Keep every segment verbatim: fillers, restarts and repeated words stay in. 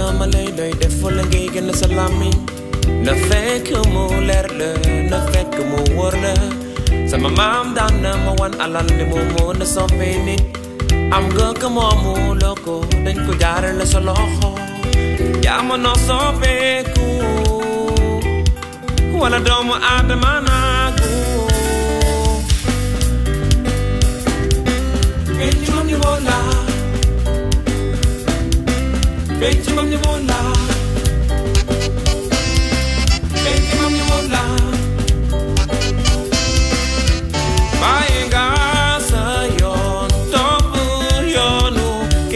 malay lay deful ngay gën salami na fekk mu leer la na fekk mu wóor la sama maam daan na ma wan alal li mu mën a soppee nit am nga ko moomu loo ko dañ ko jaarale sa loxo jamono soppeeku wala doomu aadama naagu Benji mam ni wola Benji mam ni wola Benji mam ni wola Baenga sa yon topu yonu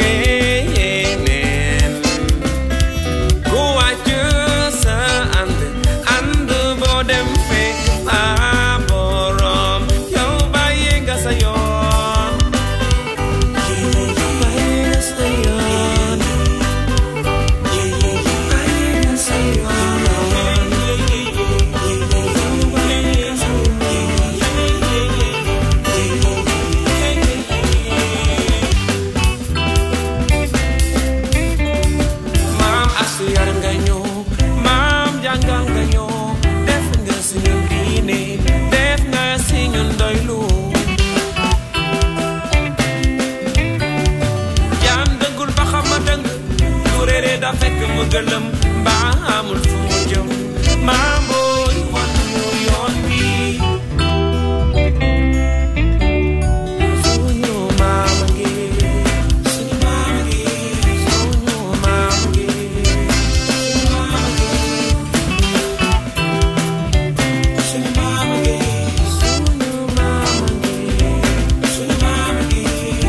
kenen Go aje sa and and bodem fek aborom yo baenga sa yon Galam ba amul fu jëm mambo wan ñu yoon bi suñu maama ngi suñu maama ngi suñu maama ngi suñu maama ngi suñu maama ngi suñu maama ngi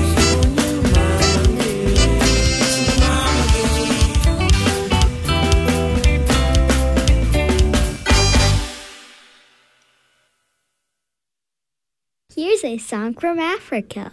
Here's a song from Africa.